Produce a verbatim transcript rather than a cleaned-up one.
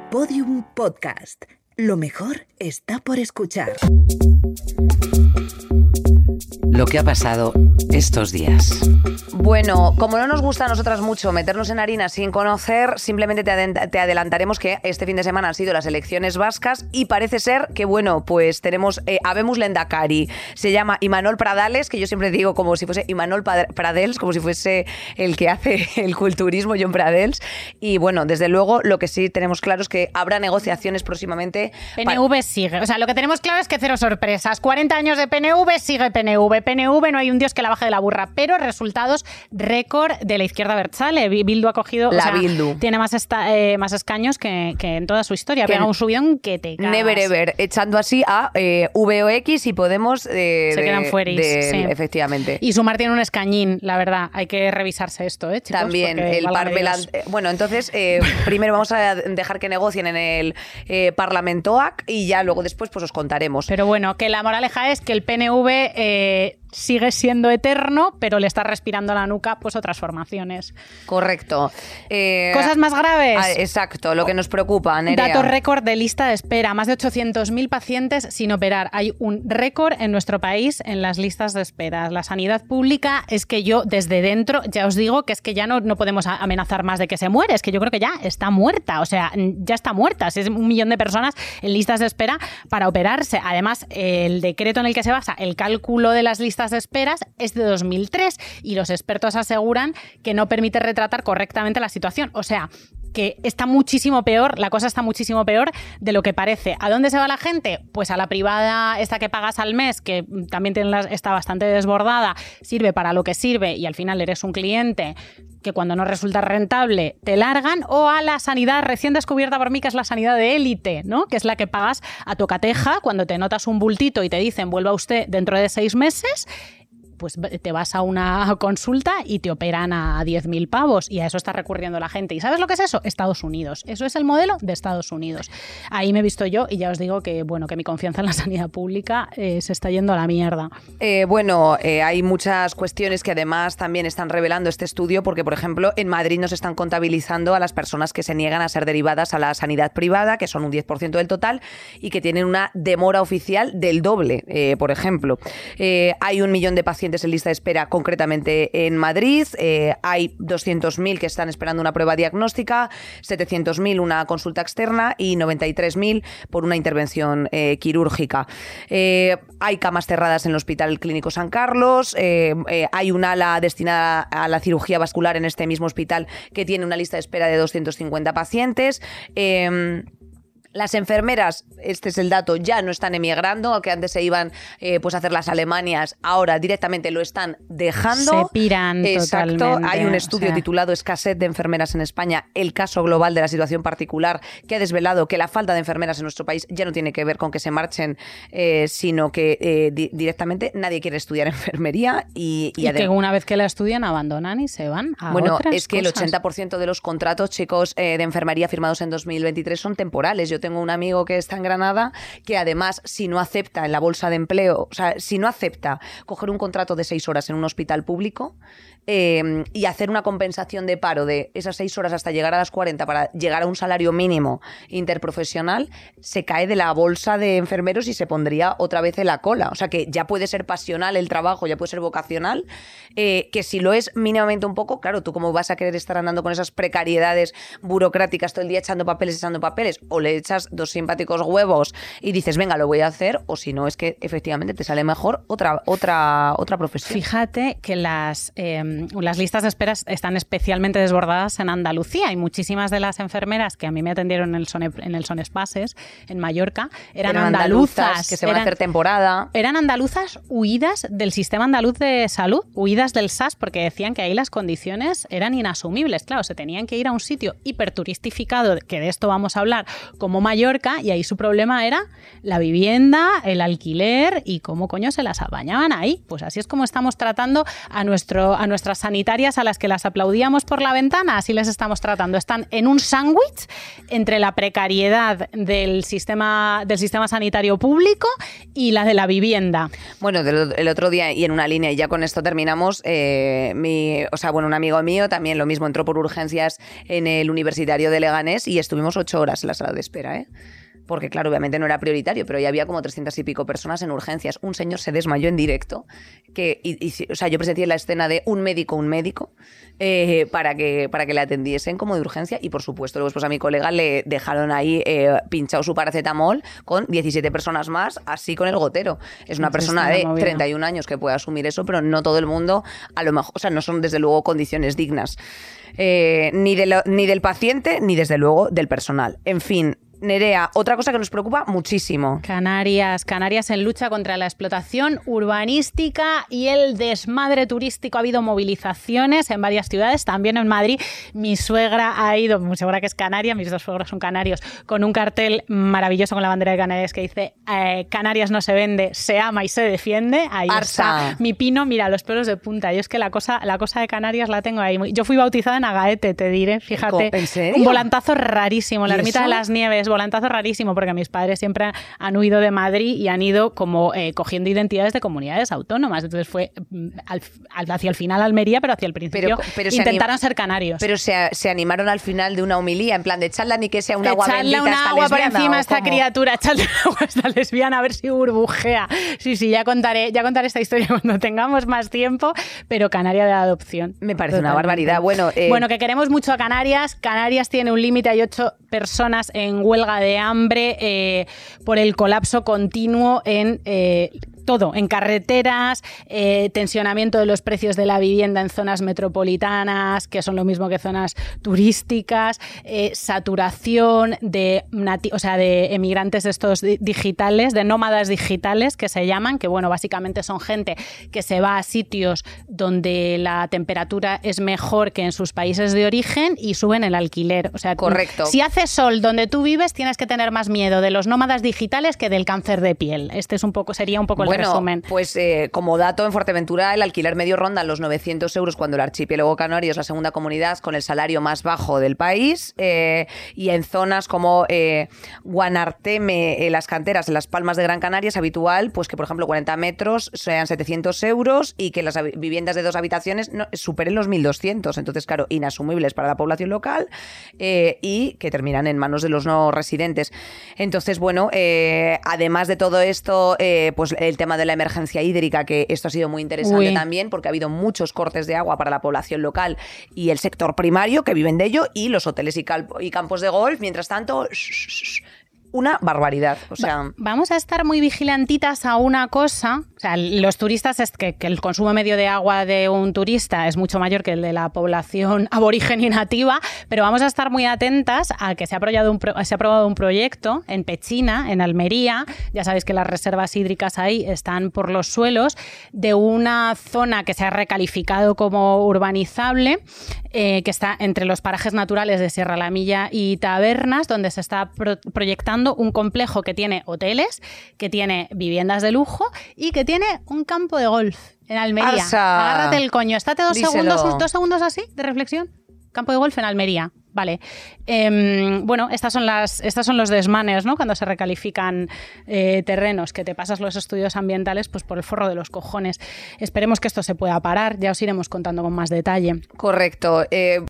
Podium Podcast. Lo mejor está por escuchar. Lo que ha pasado estos días. Bueno, como no nos gusta a nosotras mucho meternos en harina sin conocer, simplemente te, adent- te adelantaremos que este fin de semana han sido las elecciones vascas y parece ser que, bueno, pues tenemos eh, habemos Lehendakari. Se llama Imanol Pradales, que yo siempre digo como si fuese Imanol Pradels, como si fuese el que hace el culturismo, John Pradels. Y bueno, desde luego, lo que sí tenemos claro es que habrá negociaciones próximamente. P N V para... sigue. O sea, lo que tenemos claro es que cero sorpresas. cuarenta años de P N V, sigue P N V. P N V no hay un dios que la baje de la burra, pero resultados récord de la izquierda abertzale. Bildu ha cogido... La o sea, Bildu. Tiene más, esta, eh, más escaños que, que en toda su historia. Pega un subidón que te cagas. Never ever. Echando así a eh, V O X y Podemos... Eh, Se de, quedan fueris, de, sí. Efectivamente. Y Sumar tiene un escañín, la verdad. Hay que revisarse esto, ¿eh, chicos? También el Parmelan... Bueno, entonces, eh, primero vamos a dejar que negocien en el eh, Parlamentoac y ya luego después pues os contaremos. Pero bueno, que la moraleja es que el P N V... Eh, sigue siendo eterno, pero le está respirando a la nuca pues otras formaciones. Correcto. Eh, Cosas más graves. Ah, exacto, lo que nos preocupa, Nerea. Datos récord de lista de espera. Más de ochocientos mil pacientes sin operar. Hay un récord en nuestro país en las listas de espera. La sanidad pública es que yo desde dentro ya os digo que es que ya no, no podemos amenazar más de que se muere. Es que yo creo que ya está muerta. O sea, ya está muerta. Es un millón de personas en listas de espera para operarse. Además, el decreto en el que se basa el cálculo de las listas de esperas es de dos mil tres y los expertos aseguran que no permite retratar correctamente la situación. O sea, que está muchísimo peor, la cosa está muchísimo peor de lo que parece. ¿A dónde se va la gente? Pues a la privada esta que pagas al mes, que también tiene la, está bastante desbordada, sirve para lo que sirve y al final eres un cliente que cuando no resulta rentable te largan, o a la sanidad recién descubierta por mí, que es la sanidad de élite, ¿no? Que es la que pagas a tocateja cuando te notas un bultito y te dicen vuelva usted dentro de seis meses. Pues te vas a una consulta y te operan a diez mil pavos y a eso está recurriendo la gente. ¿Y sabes lo que es eso? Estados Unidos. Eso es el modelo de Estados Unidos. Ahí me he visto yo y ya os digo que, bueno, que mi confianza en la sanidad pública eh, se está yendo a la mierda. Eh, bueno, eh, hay muchas cuestiones que además también están revelando este estudio porque, por ejemplo, en Madrid nos están contabilizando a las personas que se niegan a ser derivadas a la sanidad privada, que son un diez por ciento del total y que tienen una demora oficial del doble, eh, por ejemplo. Eh, hay un millón de pacientes en lista de espera concretamente en Madrid, eh, hay doscientos mil que están esperando una prueba diagnóstica, setecientos mil una consulta externa y noventa y tres mil por una intervención eh, quirúrgica. Eh, hay camas cerradas en el Hospital Clínico San Carlos, eh, eh, hay un ala destinada a la cirugía vascular en este mismo hospital que tiene una lista de espera de doscientos cincuenta pacientes. Eh, Las enfermeras, este es el dato, ya no están emigrando, aunque antes se iban eh, pues a hacer las Alemanias, ahora directamente lo están dejando. Se piran Exacto. totalmente. Hay un estudio o sea... titulado Escasez de enfermeras en España, el caso global de la situación particular, que ha desvelado que la falta de enfermeras en nuestro país ya no tiene que ver con que se marchen, eh, sino que eh, di- directamente nadie quiere estudiar enfermería. Y, y, y además, que una vez que la estudian abandonan y se van a bueno, otras es que cosas. El ochenta por ciento de los contratos, chicos, eh, de enfermería firmados en dos mil veintitrés son temporales. Yo tengo un amigo que está en Granada que además, si no acepta en la bolsa de empleo, o sea, si no acepta coger un contrato de seis horas en un hospital público eh, y hacer una compensación de paro de esas seis horas hasta llegar a las cuarenta para llegar a un salario mínimo interprofesional, se cae de la bolsa de enfermeros y se pondría otra vez en la cola. O sea, que ya puede ser pasional el trabajo, ya puede ser vocacional, eh, que si lo es mínimamente un poco, claro, tú cómo vas a querer estar andando con esas precariedades burocráticas todo el día echando papeles, echando papeles, o le echas dos simpáticos huevos y dices, venga, lo voy a hacer, o si no, es que efectivamente te sale mejor otra otra otra profesión. Fíjate que las, eh, las listas de espera están especialmente desbordadas en Andalucía y muchísimas de las enfermeras que a mí me atendieron en el Son, en el Son Espases, en Mallorca, eran, eran andaluzas, andaluzas que se van eran, a hacer temporada. Eran andaluzas huidas del sistema andaluz de salud, huidas del S A S, porque decían que ahí las condiciones eran inasumibles. Claro, se tenían que ir a un sitio hiperturistificado, que de esto vamos a hablar, como Mallorca, y ahí su problema era la vivienda, el alquiler y cómo coño se las apañaban ahí. Pues así es como estamos tratando a, nuestro, a nuestra nuestras sanitarias a las que las aplaudíamos por la ventana, así les estamos tratando. Están en un sándwich entre la precariedad del sistema, del sistema sanitario público y la de la vivienda. Bueno, del, el otro día, y en una línea, y ya con esto terminamos, eh, mi, o sea, bueno, un amigo mío también lo mismo, entró por urgencias en el Universitario de Leganés y estuvimos ocho horas en la sala de espera, ¿eh? Porque, claro, obviamente no era prioritario, pero ya había como trescientas y pico personas en urgencias. Un señor se desmayó en directo. Que, y, y, o sea, yo presencié la escena de un médico, un médico, eh, para, que, para que le atendiesen como de urgencia. Y, por supuesto, luego pues, a mi colega le dejaron ahí eh, pinchado su paracetamol con diecisiete personas más, así con el gotero. Es una persona de treinta y un años que puede asumir eso, pero no todo el mundo, a lo mejor, o sea, no son desde luego condiciones dignas. Eh, ni, de lo, ni del paciente, ni desde luego del personal. En fin. Nerea, otra cosa que nos preocupa muchísimo. Canarias, Canarias en lucha contra la explotación urbanística y el desmadre turístico. Ha habido movilizaciones en varias ciudades, también en Madrid. Mi suegra ha ido, mi suegra que es canaria, mis dos suegros son canarios, con un cartel maravilloso con la bandera de Canarias que dice eh, Canarias no se vende, se ama y se defiende. Ahí Arsa. está mi pino, mira, los pelos de punta. Yo es que la cosa, la cosa de Canarias la tengo ahí. Yo fui bautizada en Agaete, te diré, fíjate. ¿En serio? Un volantazo rarísimo, la ermita eso? de las Nieves. Volantazo rarísimo porque mis padres siempre han huido de Madrid y han ido como eh, cogiendo identidades de comunidades autónomas. Entonces fue al, al, hacia el final Almería, pero hacia el principio pero, pero intentaron anim... ser canarios. Pero se, se animaron al final de una homilía, en plan de echarla ni que sea un agua echarle bendita una esta agua por lesbiana, encima a esta ¿cómo? criatura, echarle una agua a esta lesbiana a ver si burbujea. Sí, sí, ya contaré, ya contaré esta historia cuando tengamos más tiempo, pero Canaria de adopción. Me parece Totalmente. Una barbaridad. Bueno, eh... bueno, que queremos mucho a Canarias. Canarias tiene un límite, hay ocho personas en huelga de hambre eh, por el colapso continuo en eh, todo, en carreteras, eh, tensionamiento de los precios de la vivienda en zonas metropolitanas, que son lo mismo que zonas turísticas, eh, saturación de, nati- o sea, de emigrantes estos di- digitales, de nómadas digitales que se llaman, que bueno, básicamente son gente que se va a sitios donde la temperatura es mejor que en sus países de origen y suben el alquiler. O sea, correcto. Si hace sol donde tú vives, tienes que tener más miedo de los nómadas digitales que del cáncer de piel. Este es un poco, sería un poco el Bueno, resumen. pues eh, como dato, en Fuerteventura el alquiler medio ronda los novecientos euros cuando el archipiélago canario es la segunda comunidad con el salario más bajo del país, eh, y en zonas como eh, Guanarteme, eh, las canteras, en las Palmas de Gran Canaria, es habitual pues que, por ejemplo, cuarenta metros sean setecientos euros y que las viviendas de dos habitaciones no, superen los mil doscientos. Entonces, claro, inasumibles para la población local eh, y que terminan en manos de los no residentes. Entonces, bueno, eh, además de todo esto, eh, pues el tema de la emergencia hídrica, que esto ha sido muy interesante Uy. también, porque ha habido muchos cortes de agua para la población local y el sector primario, que viven de ello, y los hoteles y, cal- y campos de golf. Mientras tanto, una barbaridad. O sea, Va- vamos a estar muy vigilantitas a una cosa. O sea, los turistas, es que, que el consumo medio de agua de un turista es mucho mayor que el de la población aborigen y nativa, pero vamos a estar muy atentas a que se ha aprobado un, pro- se ha aprobado un proyecto en Pechina, en Almería. Ya sabéis que las reservas hídricas ahí están por los suelos, de una zona que se ha recalificado como urbanizable, eh, que está entre los parajes naturales de Sierra La Milla y Tabernas, donde se está pro- proyectando un complejo que tiene hoteles, que tiene viviendas de lujo y que tiene un campo de golf en Almería. Arsa. Agárrate el coño. Estate dos Díselo. segundos, dos segundos así de reflexión. Campo de golf en Almería. Vale. Eh, bueno, estas son las, estas son los desmanes, ¿no? Cuando se recalifican eh, terrenos, que te pasas los estudios ambientales pues por el forro de los cojones. Esperemos que esto se pueda parar. Ya os iremos contando con más detalle. correcto. Eh,